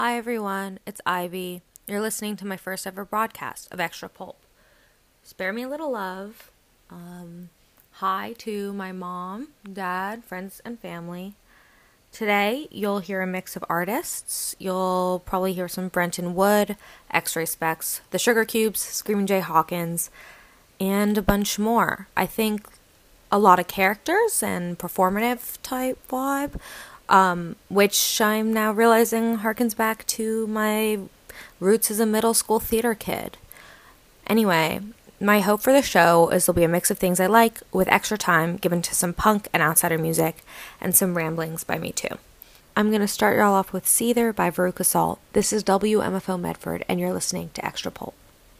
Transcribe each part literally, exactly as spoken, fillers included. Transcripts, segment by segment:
Hi everyone, it's Ivy. You're listening to my first ever broadcast of Extra Pulp. Spare me a little love. Um, hi to my mom, dad, friends, and family. Today, you'll hear a mix of artists. You'll probably hear some Brenton Wood, X-Ray Specs, The Sugar Cubes, Screaming Jay Hawkins, and a bunch more. I think a lot of characters and performative type vibe. Um, which I'm now realizing harkens back to my roots as a middle school theater kid. Anyway, my hope for the show is there'll be a mix of things I like, with extra time given to some punk and outsider music, and some ramblings by me too. I'm going to start y'all off with Seether by Veruca Salt. This is W M F O Medford, and you're listening to Extra Pulp.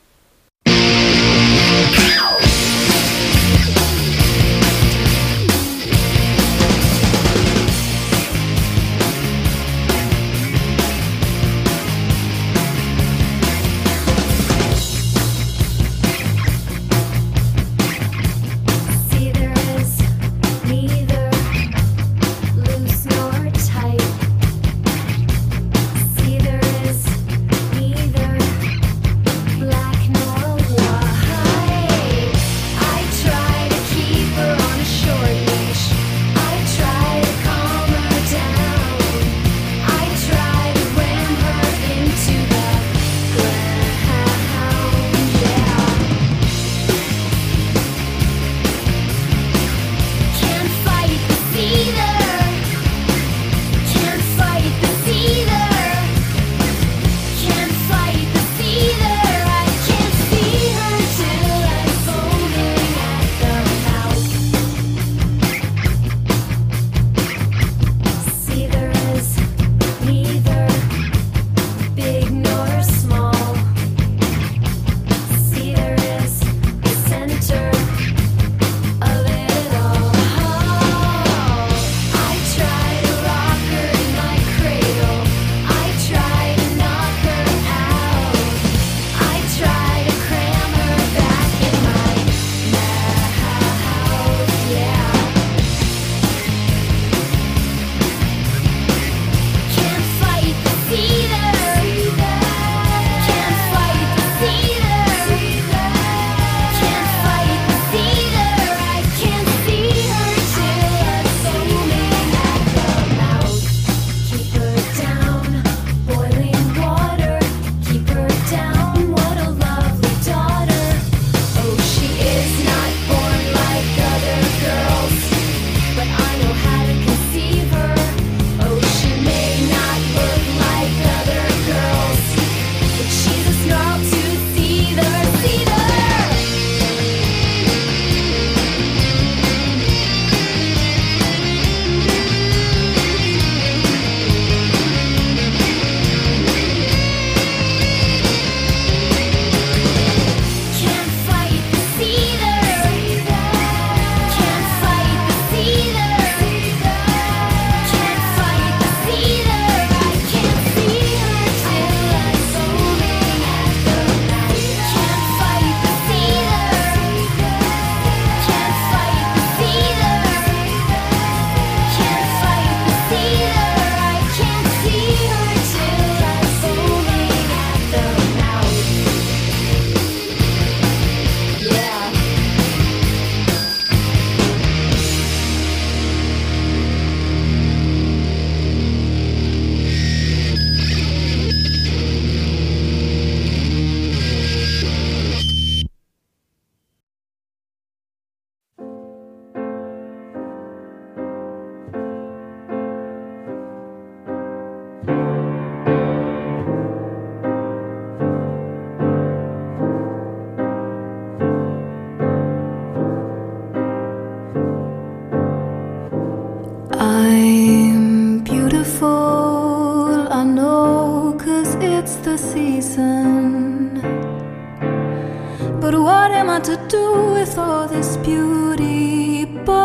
To do with all this beauty,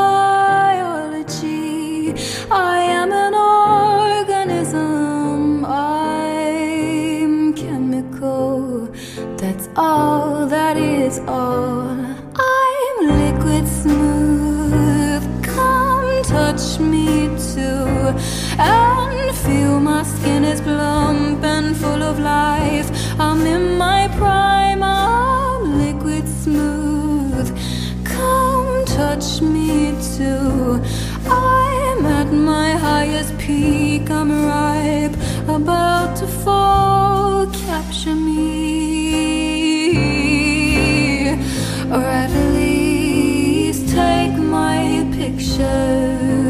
biology. I am an organism, I'm chemical. That's all, that is all. I'm liquid smooth, come touch me too, and feel my skin is plump. I'm in my prime, I'm liquid smooth. Come touch me too. I'm at my highest peak, I'm ripe, about to fall. Capture me, or at least take my picture.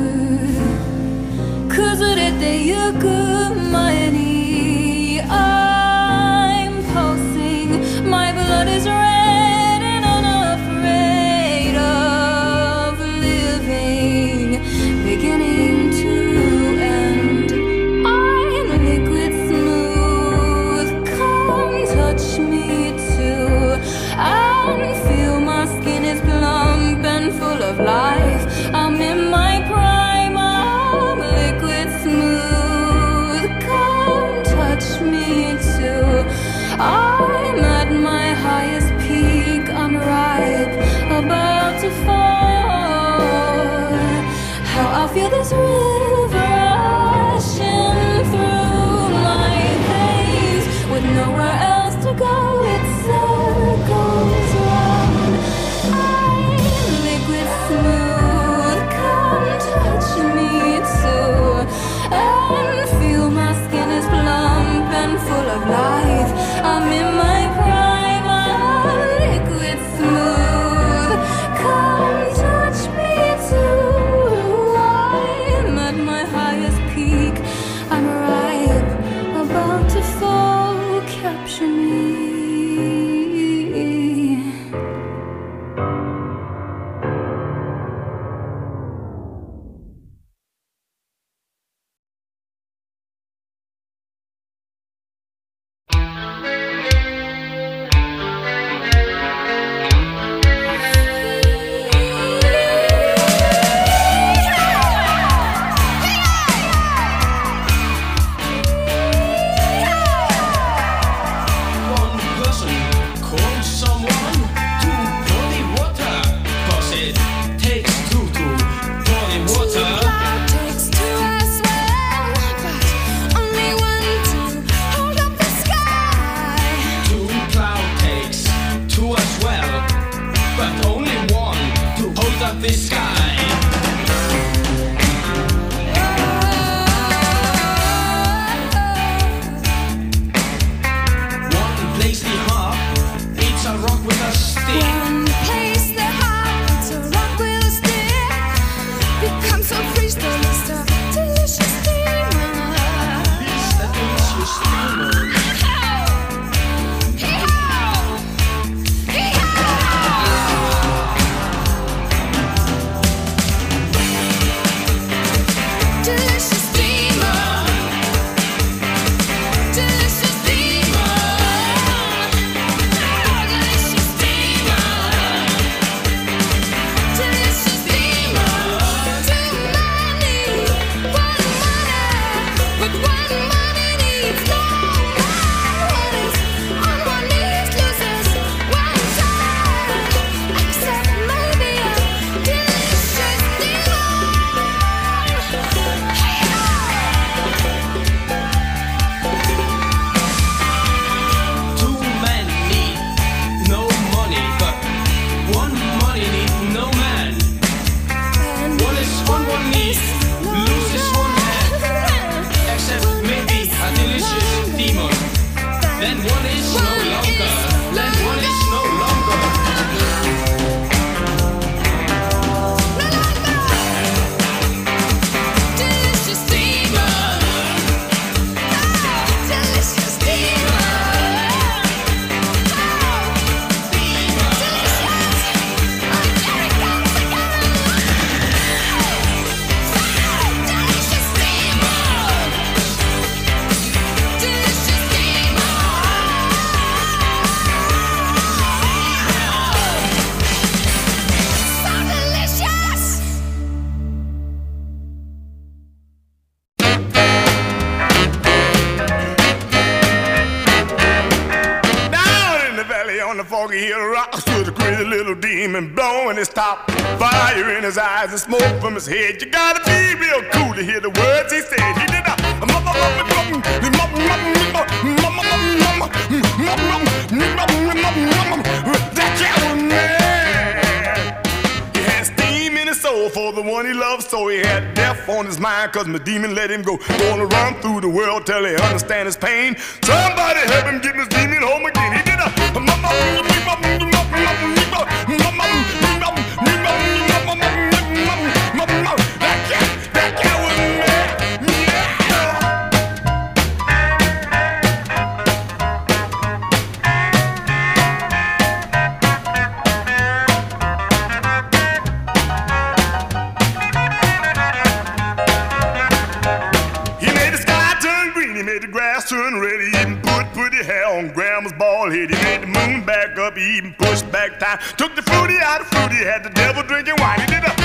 'Cause urete yuku mae ni I'm pulsing, my blood is red and unafraid of living, beginning to end. I'm liquid smooth, come touch me too, and feel my skin is plump and full of life. I'm in my prime, I'm liquid smooth, come touch me too. I'm at my highest peak, I'm ripe, about to fall. How I feel this river rushing through my veins, with nowhere else to go, it circles round. I'm liquid smooth, come touch me too, and feel my skin is plump and full of life. I'm in my prime, I'm liquid smooth, come touch me too. I'm at my highest peak, I'm ripe, about to fall. Capture me. One person call someone to pour the water, 'cause it takes two to pour the water. Takes two as well, but only one to hold up the sky. Two cloud takes two as well, but only one to hold up the sky. One plays the harp, it's a rock with a stick. One plays the harp, it's a rock with a stick. Becomes so free, still is a delicious steamer. It's the delicious steamer. Delicious steamer. Delicious steamer. Delicious steamer. Delicious steamer. Too many, one money, but one money needs no one is on one knees, loses one time, except maybe a delicious steamer. Two men need no money, but one money need no man. One is on one knee, loses one hand, except maybe a delicious demon. Then one is no longer, then one is no longer. Delicious steamer. Delicious steamer. On the foggy hill rocks stood a crazy little demon blowing his top, fire in his eyes and smoke from his head. You gotta be real cool to hear the words he said. He did a the one he loved, so he had death on his mind, cause my demon let him go. Gonna run through the world till he understand his pain. Somebody help him get his demon home again. He did a that cat, that cat was mad. He made the sky turn green, he made the grass turn red, he even put pretty hair on grandma's bald head. He made the moon back up, he even pushed back time. Took the fruity out of fruity, had the devil drinking wine. He did a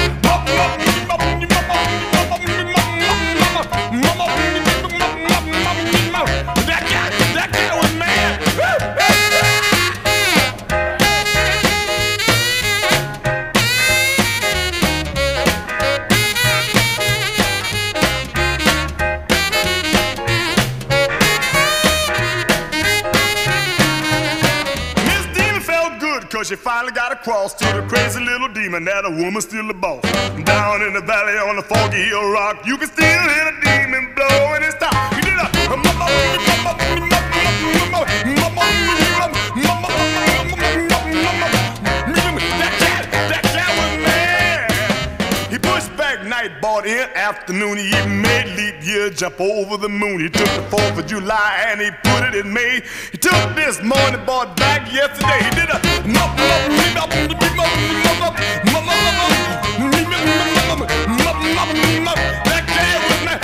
that guy, that guy was mad. Miss Demon felt good, cause she finally got across to the crazy little demon that a woman's still the boss. Down in the valley on the foggy hill rock, you can still hear the demon blowing his top. He did a that cat, that cat was mad. He pushed back night, bought in afternoon. He even made leap year jump over the moon. He took the fourth of July and he put it in May. He took this morning, bought back yesterday. He did a that cat was mad.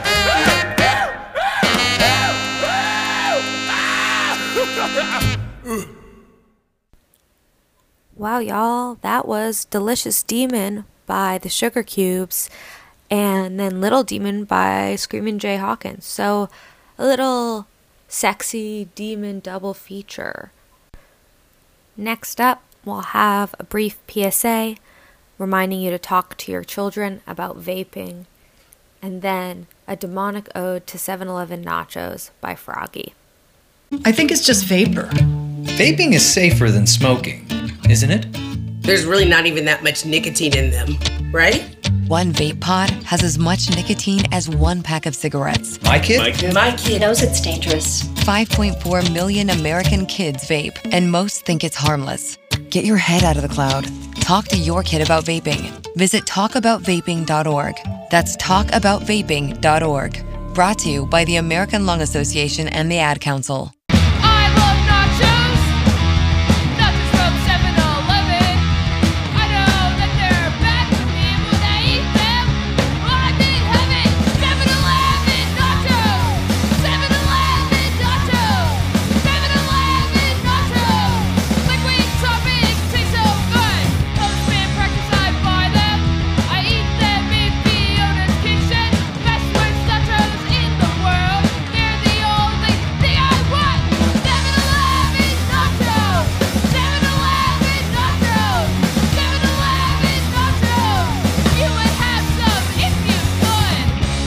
Wow, y'all, that was Delicious Demon by the Sugar Cubes, and then Little Demon by Screamin' Jay Hawkins. So, a little sexy demon double feature. Next up, we'll have a brief P S A reminding you to talk to your children about vaping, and then a demonic ode to seven eleven nachos by Froggy. I think it's just vapor. Vaping is safer than smoking, isn't it? There's really not even that much nicotine in them, right? One vape pod has as much nicotine as one pack of cigarettes. My kid? My kid, My kid knows it's dangerous. five point four million American kids vape, and most think it's harmless. Get your head out of the cloud. Talk to your kid about vaping. Visit talk about vaping dot org. That's talk about vaping dot org. Brought to you by the American Lung Association and the Ad Council. I love nachos, nachos from seven eleven. I know that they're bad for me when I eat them. I did have it. seven eleven nachos, seven eleven nachos, seven eleven nachos. Liquid topping tastes so good. Post-band practice, I buy them. I eat them in Fiona's kitchen. Best worst nachos in the world. They're the only thing I want. seven eleven nachos, seven eleven nachos, seven eleven nachos. You would have some if you could.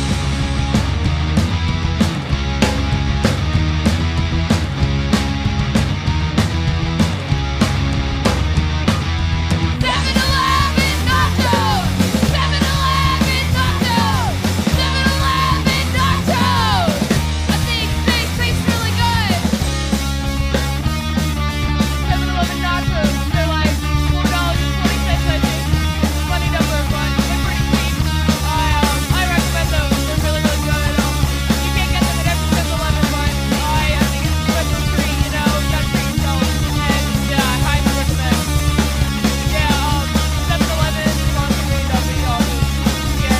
seven eleven nachos, seven eleven nachos, seven eleven nachos. I think they taste really good. seven eleven nachos, they're like four dollars and twenty cents, I think. Funny number, but they're pretty cheap. I, um, I recommend those. They're really, really good. Um, you can't get them at every seven eleven, but I, I think it's a special treat, you know, you gotta treat yourself. And, yeah, I highly recommend. Yeah, um, seven eleven sponsor me, that'd be awesome. Yeah.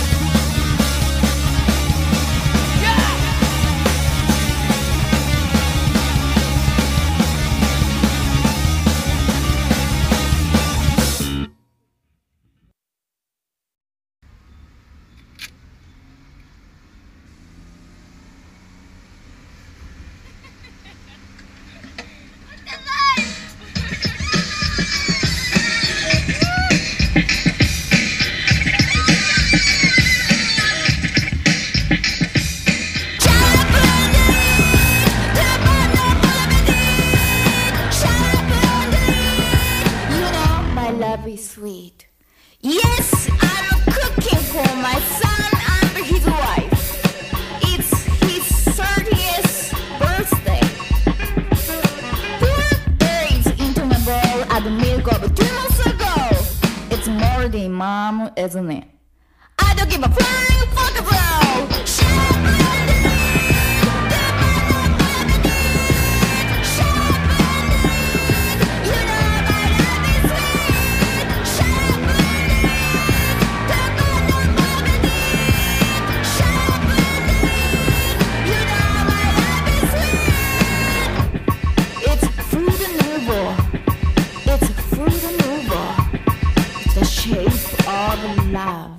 Yeah! You know, my lovely sweet. Yes, I'm a cook. mom, isn't it? I don't give a flying fuck about shit. Of love.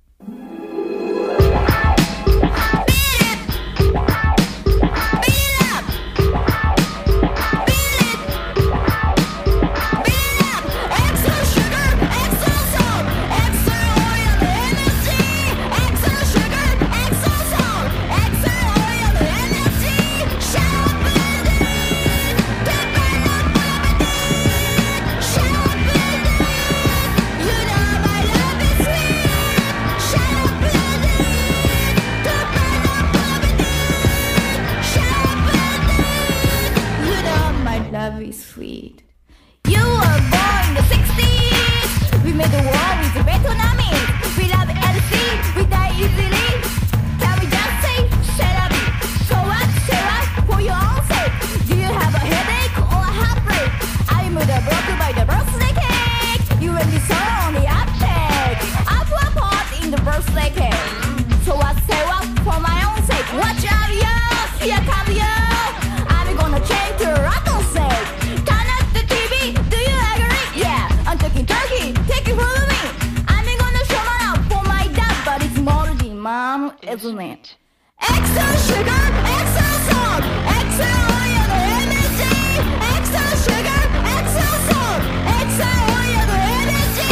Love is sweet. You were born in the sixties. We made the war with the Vietnamese. We love at the sea. We die easily. Can we just say, shut up? So what? Say what? For your own sake. Do you have a headache or a heartbreak? I'm broken by the birthday cake. You and me so on the uptake. I put a pot in the birthday cake. So what? Say what? For my own sake. Watch out, yo. Here come yo. I'm gonna change your rock. Turn up the T V, do you agree? Yeah, I'm talking turkey, take it from me. I'm gonna show my love for my dad, but it's more than mom, isn't it? Extra sugar, extra salt, extra oil, M S G. Extra sugar, extra salt, extra oil, M S G.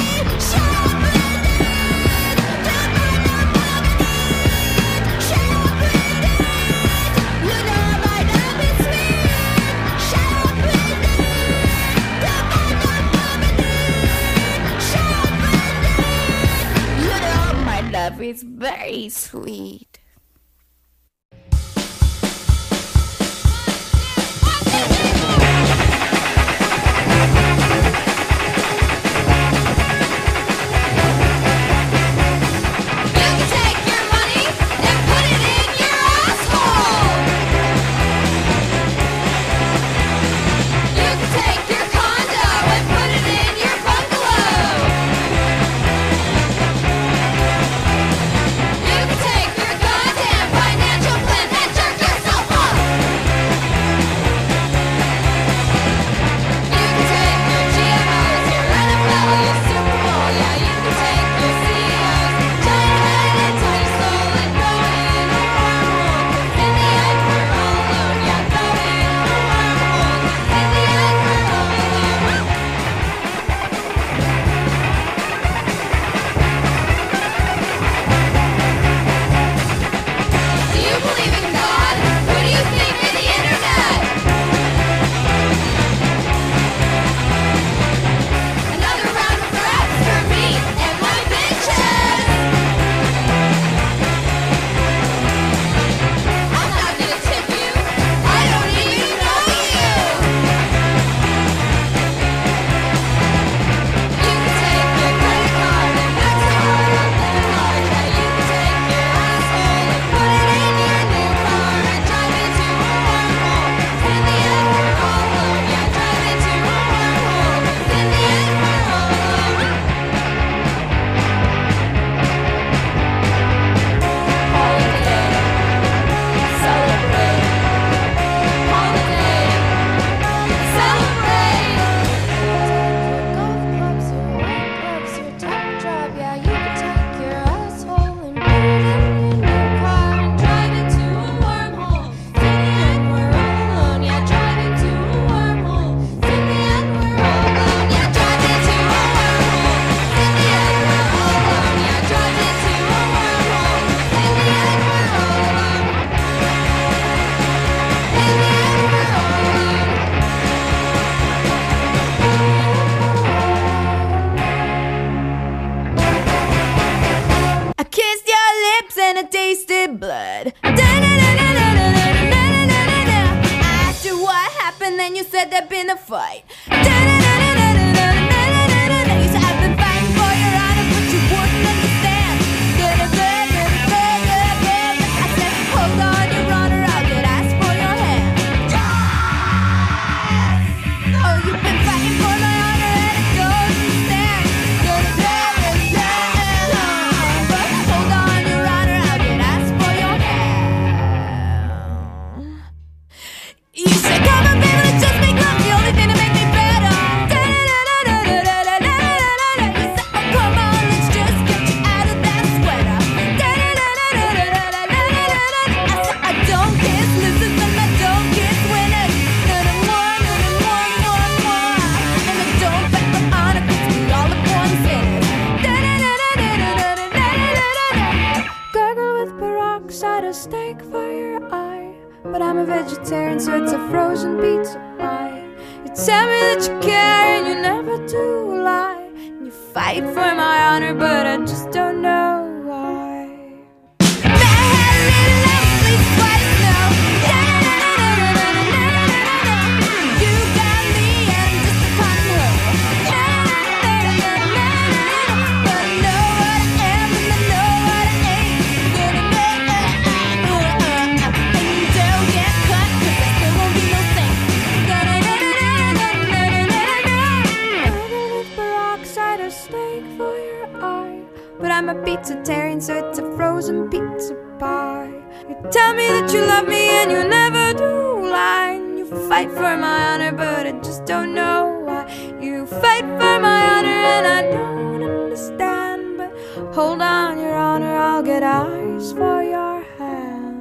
You know my love is sweet. Love is very sweet. tasted blood. I asked you what happened, and you said there'd been a fight. You said I've been fighting for your honor, but you vegetarian, so it's a frozen pizza pie. You tell me that you care and you never do lie. And you fight for my honor, but I just don't know why. I'm a pizzatarian, so it's a frozen pizza pie. You tell me that you love me and you never do lie. And you fight for my honor, but I just don't know why. You fight for my honor and I don't understand. But hold on, your honor, I'll get eyes for your hand.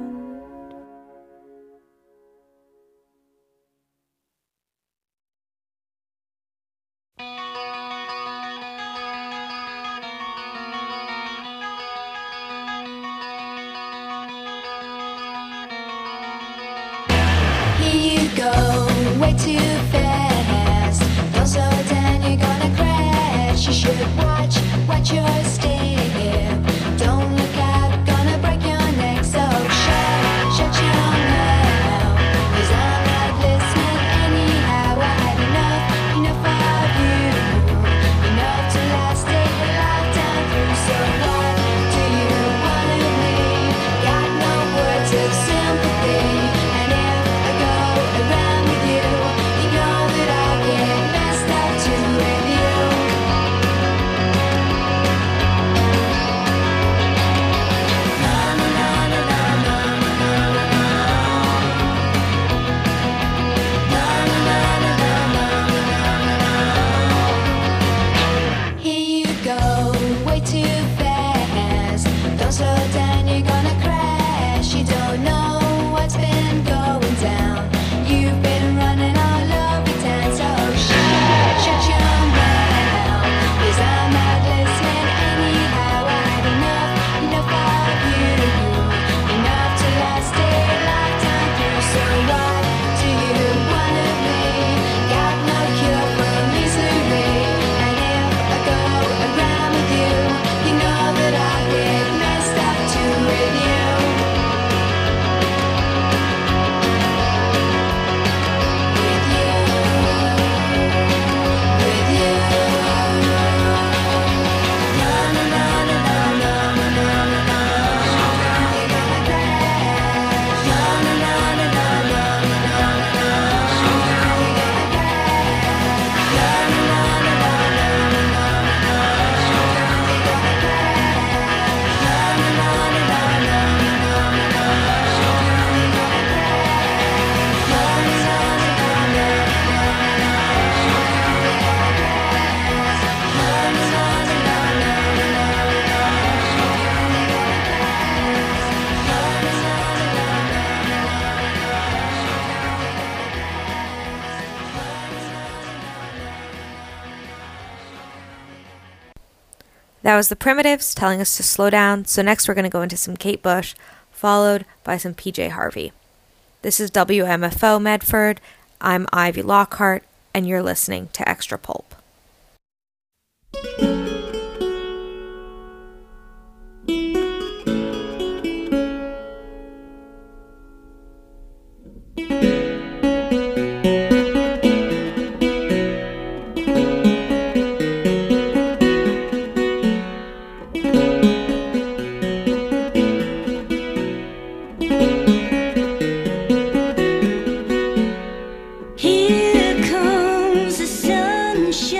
Way too fast. Don't slow down, you're gonna crash. You should watch, watch your step. Don't look out, gonna break your neck. So shut, shut your mouth. 'Cause I'm not listening anyhow. I had enough, enough of you. Enough to last a lifetime through. So what do you want of me? Got no words of sympathy. And if I go around with you, you know that I get messed up too with you. Na na na na na na na na na. Na na na na na na na na. Here you go, way too fast. Don't slow down, you're gonna crash. You don't know what's been going down. You've been running all over town, so shut, shut your mouth. 'Cause I'm not listening anyhow. I had enough, enough of you. Enough to last a lifetime through. So what do you want of me? Got no cure for misery. And if I go around with you, you know that I get messed up too with you. That was the Primitives telling us to slow down, so next we're going to go into some Kate Bush, followed by some P J Harvey. This is W M F O Medford, I'm Ivy Lockhart, and you're listening to Extra Pulp. Here comes the sunshine.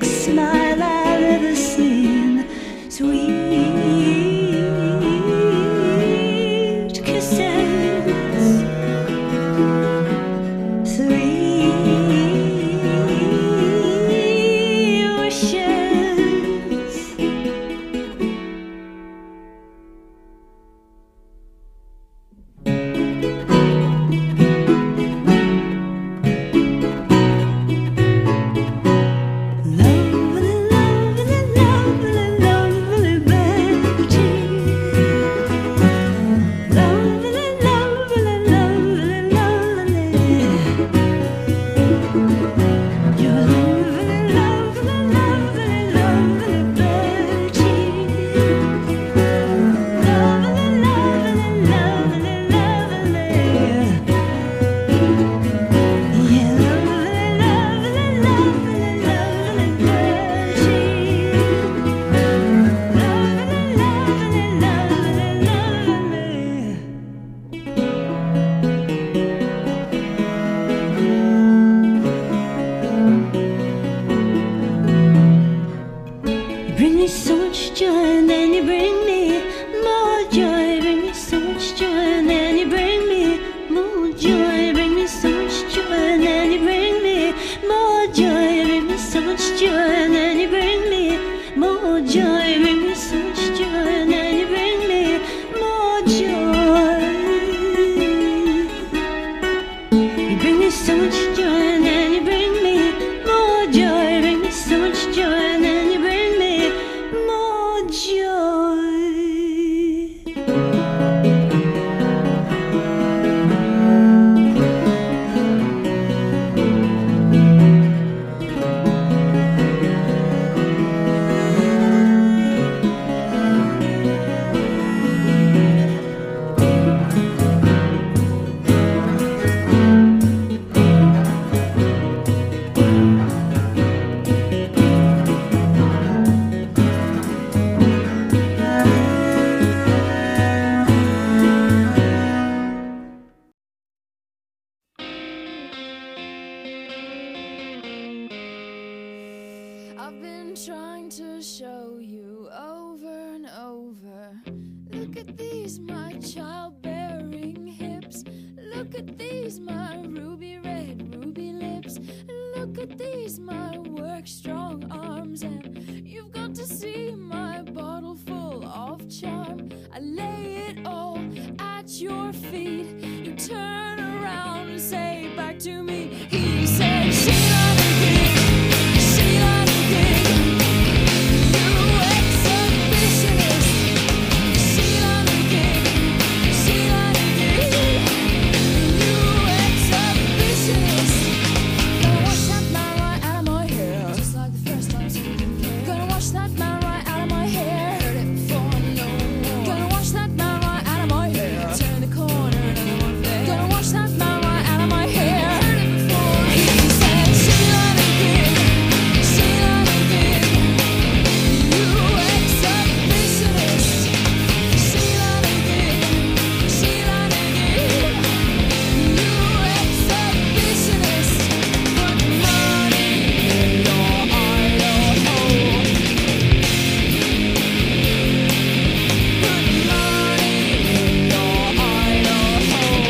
smile I've ever seen. Sweet kisses, three wishes. Bring me so much joy, and then you bring me more joy. Bring me so much joy, and then you bring me more joy. Bring me so much joy, and then you bring me more joy. Bring me so much joy, and then you bring me more joy. Bring me so much joy, and then you bring me more joy. You bring me so much joy, and then you bring me more joy. Bring me so much joy, and then you bring me more joy. I've been trying to show you over and over. Look at these, my childbearing hips. Look at these, my ruby red, ruby lips. Look at these, my work strong arms. And you've got to see my bottle full of charm. I lay it all at your feet. You turn around and say back to me. He said, Sheila the King, Sheila the King, you exhibitionist. Sheila the King, Sheila the King, you exhibitionist. Gonna wash that man right out of my hair, just like the first time speaking came. Gonna wash that man right out of my hair, heard it before, no more. Gonna wash that man right out of my hair, turn the corner, another one there. Gonna wash that man right out of my hair, heard it before. He said, Sheila the King, Sheila the King, you exhibitionist. Sheila the King, Sheila the King, you exhibitionist. Put money in your idol hole. Put money in your idol hole.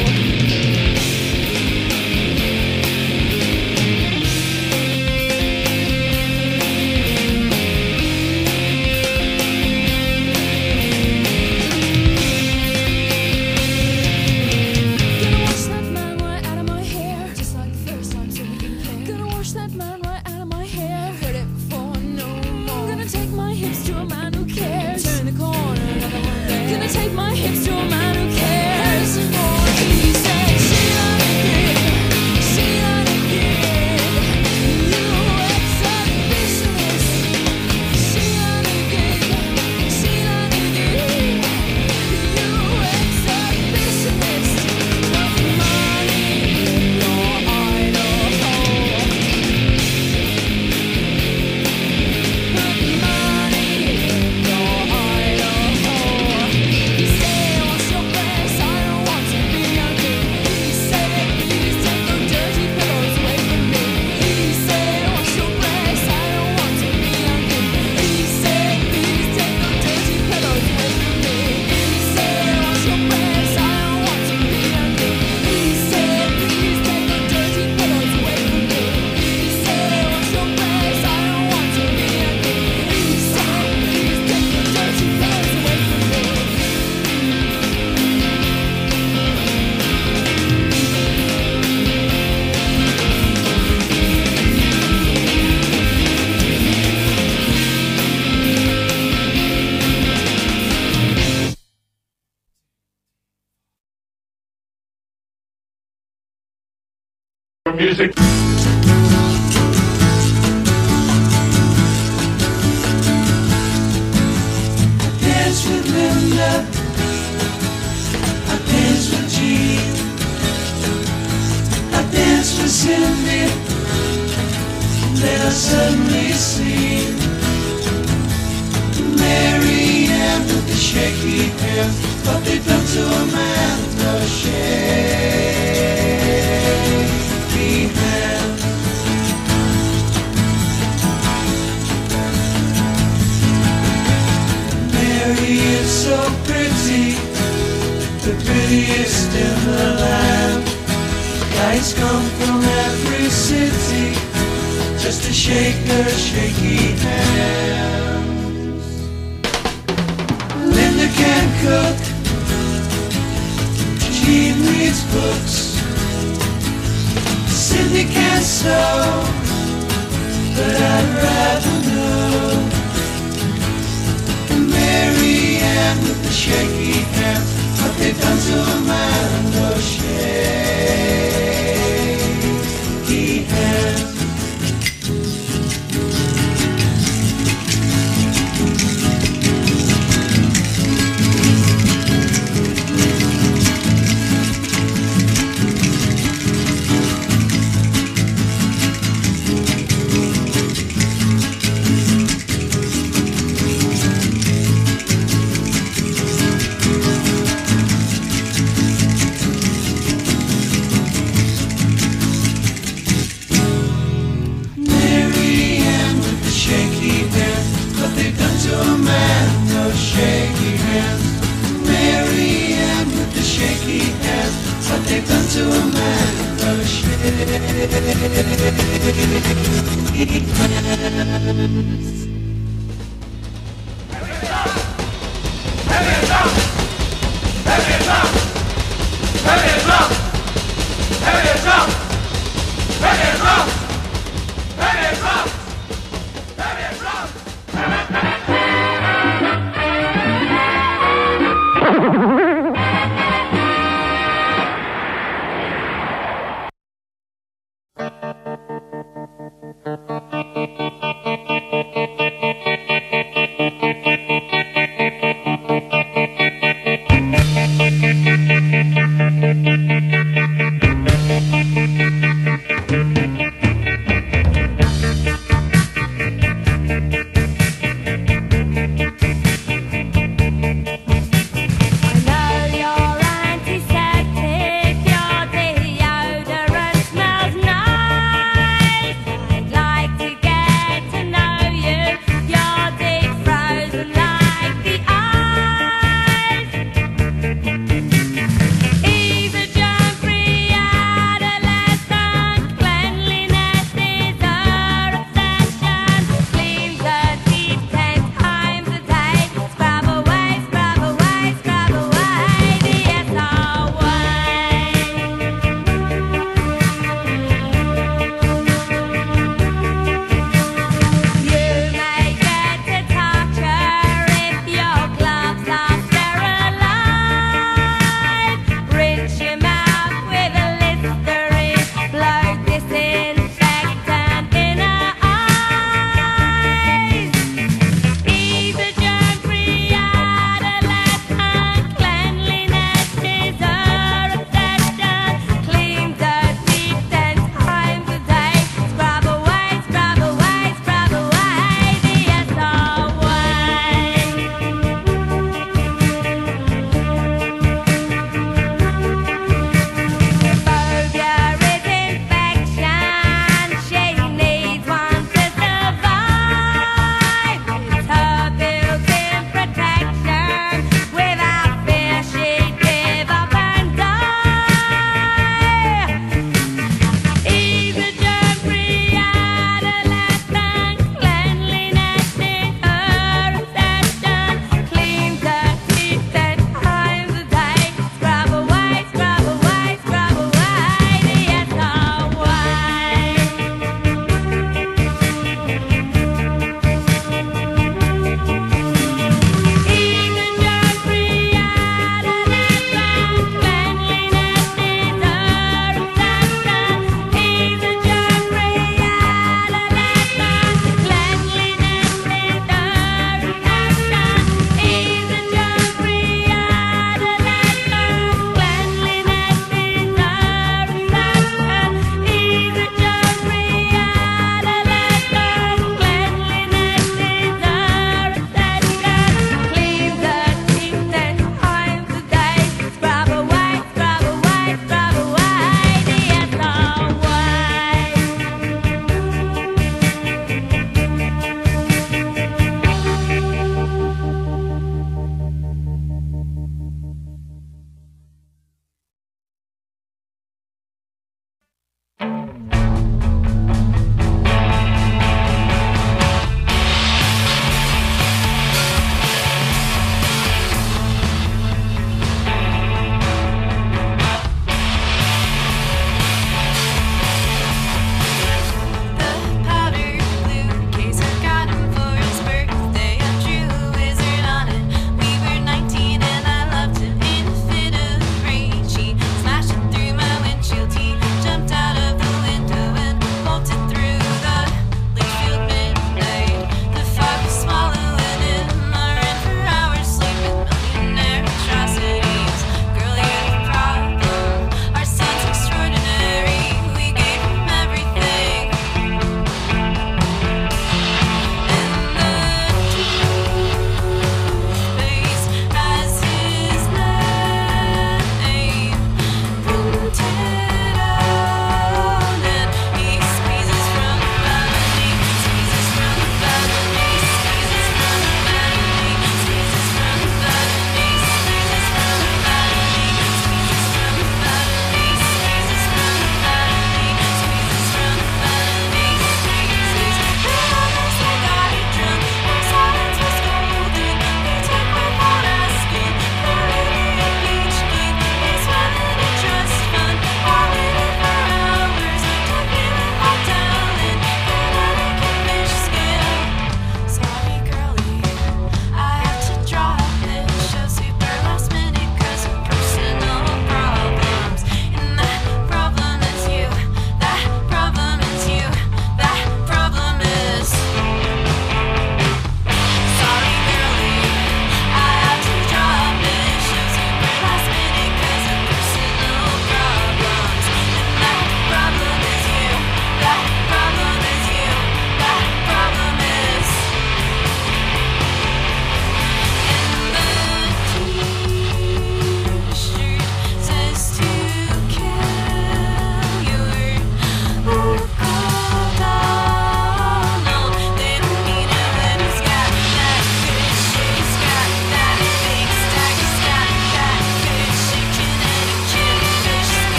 Gonna wash that man right out of my hair, just like the first time speaking came. Gonna wash that man right out of my hair, heard it before, no more. Gonna take my hips to a man who cares, turn the corner, another one there. Gonna take my hips to a man who cares some more. He said, Sheila the King, Sheila the King, you exhibitionist. Sheila the King, Sheila the King, you exhibitionist. Put money in your idol hole. Put money in your idol hole. Say music. Dance with Linda, I dance with Jean, I dance with Cindy, then I suddenly see Mary Ann with the shaky hair, what they done to Amanda shaky hand. Mary is so pretty, the prettiest in the land. Guys come from every city just to shake her shaky hands. Linda can cook, Jean reads books, Cindy can sew, but I'd rather know Mary Ann with the shaky hair, what they done to Amanda shaky hand. Thank you.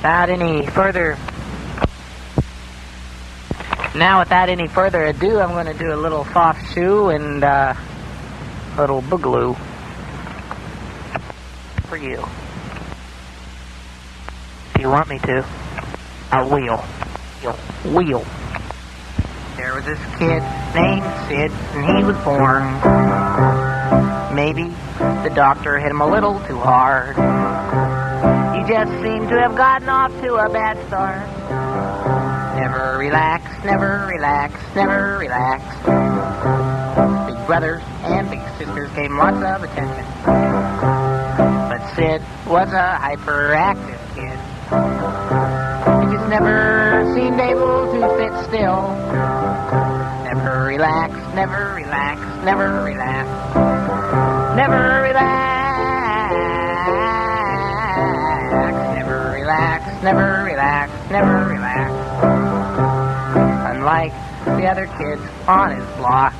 without any further now without any further ado, I'm going to do a little soft shoe and uh, a little boogaloo for you. If you want me to, I'll wheel. Wheel. Wheel. There was this kid named Sid, and he was born. Maybe the doctor hit him a little too hard. He just seemed to have gotten off to a bad start. Never relax, never relax, never relax. Big brothers and big sisters gave him lots of attention. But Sid was a hyperactive kid. He just never seemed able to sit still. Never relax, never relax, never relax. Never relax, never relax, never relax, never relax. Unlike the other kids on his block,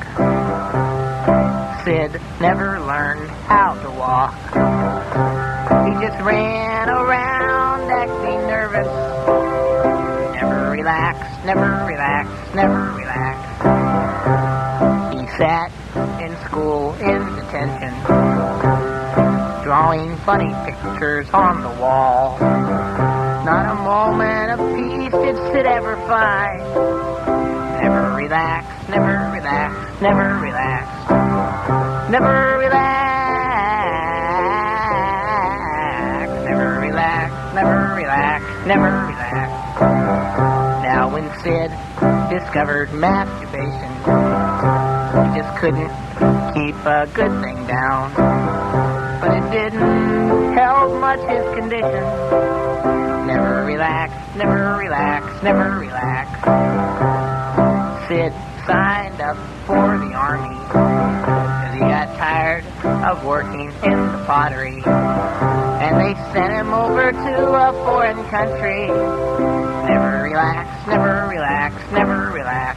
Sid never learned how to walk. He just ran around acting nervous. Never relax, never relax, never relax. He sat in school in detention, drawing funny pictures on the wall. Not a moment of peace did Sid ever find. Never relax, never relax, never relax. Never relax, never relax, never relax, never relax. Now when Sid discovered masturbation, he just couldn't keep a good thing down. But it didn't help much his condition. Never relax, never relax, never relax. Sid signed up for the army because he got tired of working in the pottery. And they sent him over to a foreign country. Never relax, never relax, never relax.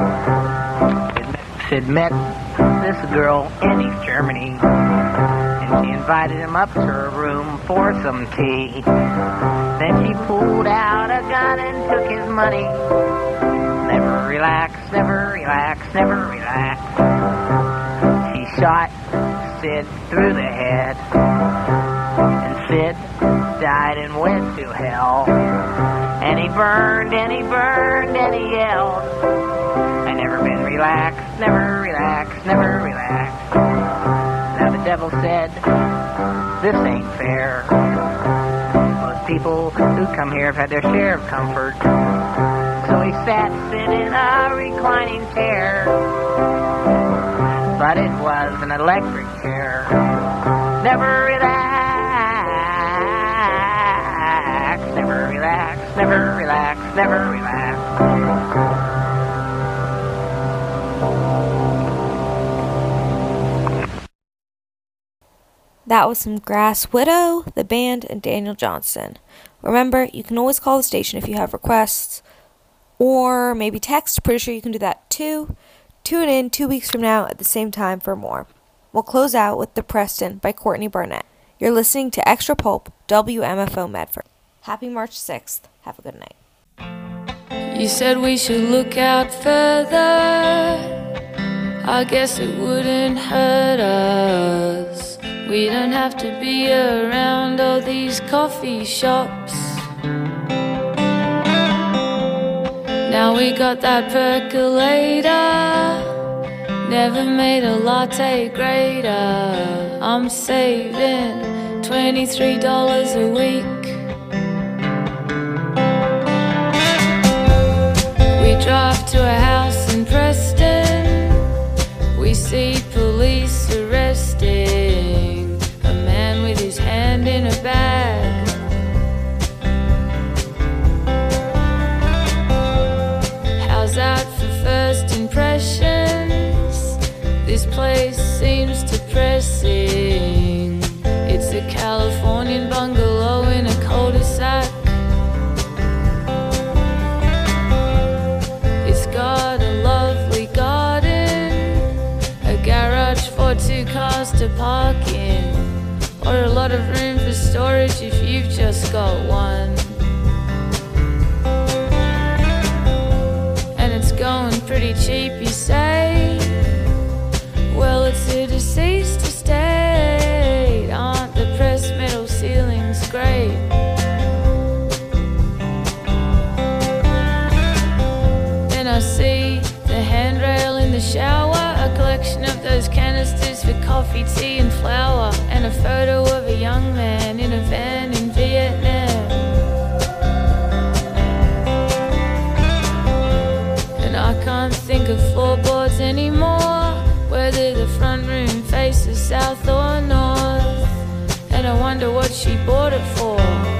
Sid met this girl in East Germany, and she invited him up to her room for some tea. Then she pulled out a gun and took his money. Never relax, never relax, never relax. She shot Sid through the head, and Sid died and went to hell. And he burned, and he burned, and he yelled. I never been relaxed, never relaxed, never relaxed. Now the devil said, this ain't fair. Most people who come here have had their share of comfort. So he sat Sid in a reclining chair. But it was an electric chair. Never relax, never relax, never relax, never relax. That was some Grass Widow, the band, and Daniel Johnston. Remember, you can always call the station if you have requests, or maybe text. Pretty sure you can do that too. Tune in two weeks from now at the same time for more. We'll close out with The Preston by Courtney Barnett. You're listening to Extra Pulp, W M F O Medford. Happy March sixth. Have a good night. You said we should look out further. I guess it wouldn't hurt us. We don't have to be around all these coffee shops. Now we got that percolator. Never made a latte greater. I'm saving twenty-three dollars a week. We drive to a house in Preston. We see police arresting a man with his hand in a bag. How's that for first impressions? This place seems depressing. It's a Californian bungalow in a cul-de-sac. It's got a lovely garden, a garage for two cars to park in, or a lot of room for storage if you've just got one. be saved. Well, it's a deceased estate. Aren't the pressed metal ceilings great? Then I see the handrail in the shower, a collection of those canisters for coffee, tea and flour, and a photo of a young man in a van in Vietnam. And I can't think of floorboards anymore, whether the front room faces south or north, and I wonder what she bought it for.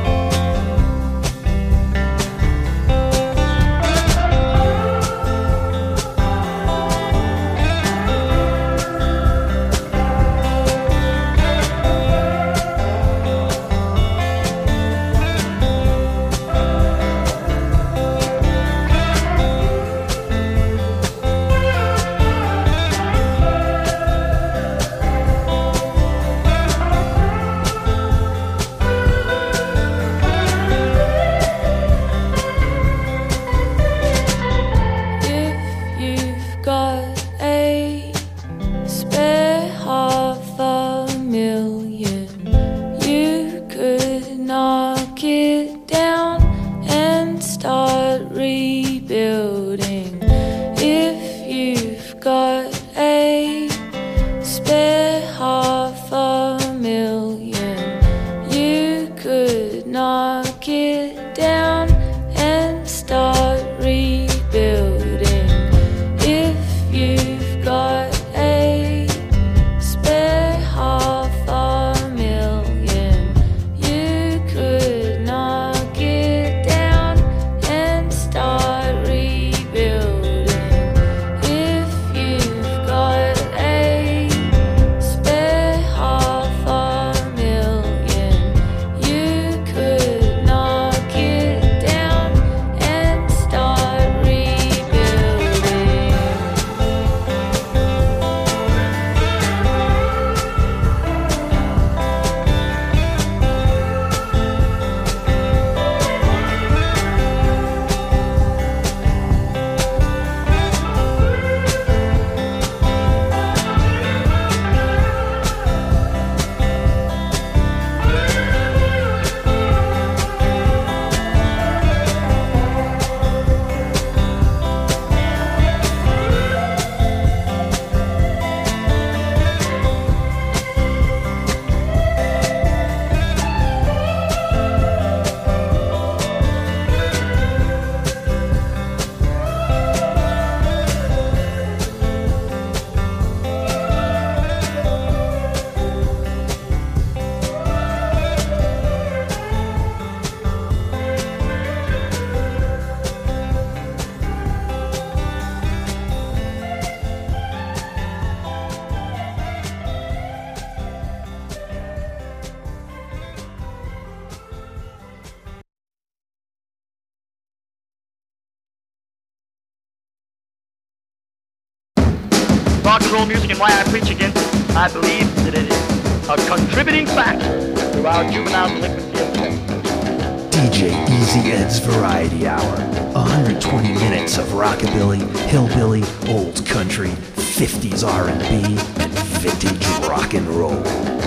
Rock and roll music and why I preach against it, I believe that it is a contributing factor to our juvenile delinquency of today. D J Easy Ed's Variety Hour. one hundred twenty minutes of rockabilly, hillbilly, old country, fifties R and B, and vintage rock and roll.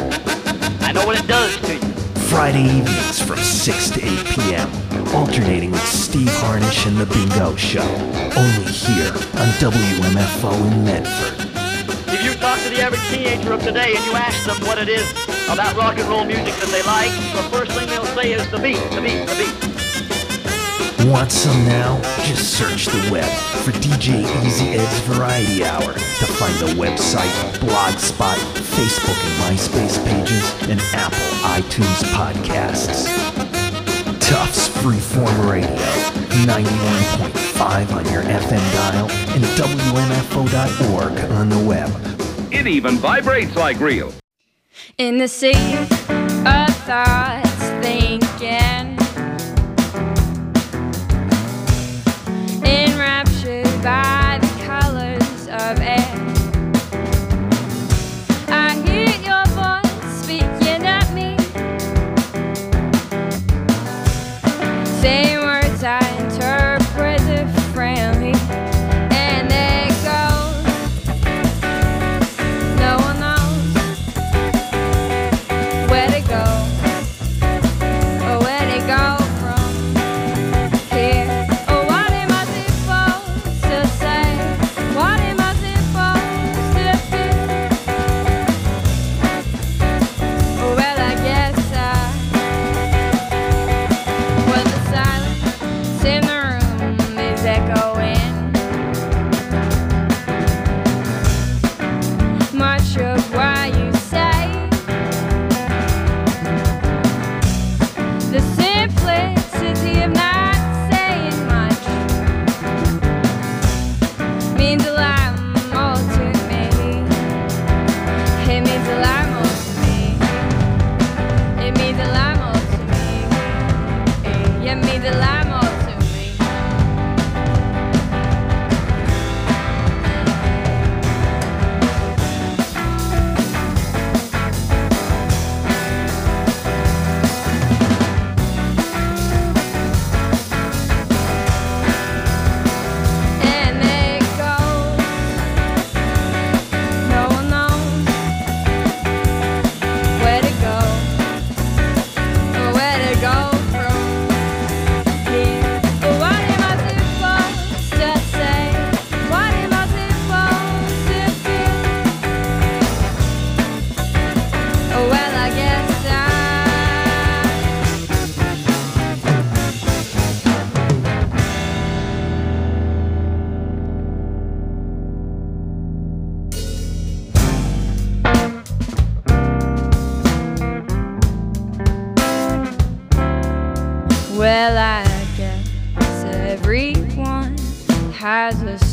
I know what it does to you. Friday evenings from six to eight p.m. Alternating with Steve Harnish and The Bingo Show. Only here on W M F O in Medford. If you talk to the average teenager of today and you ask them what it is about rock and roll music that they like, the first thing they'll say is the beat, the beat, the beat. Want some now? Just search the web for D J Easy Ed's Variety Hour to find the website, Blogspot, Facebook and MySpace pages, and Apple iTunes podcasts. Tufts Freeform Radio, ninety-one point five on your F M dial, and W M F O dot org on the web. It even vibrates like real. In the sea of thoughts thinking, enraptured by the colors of air, I hear your voice speaking at me, saying words I interpret differently, and they go has a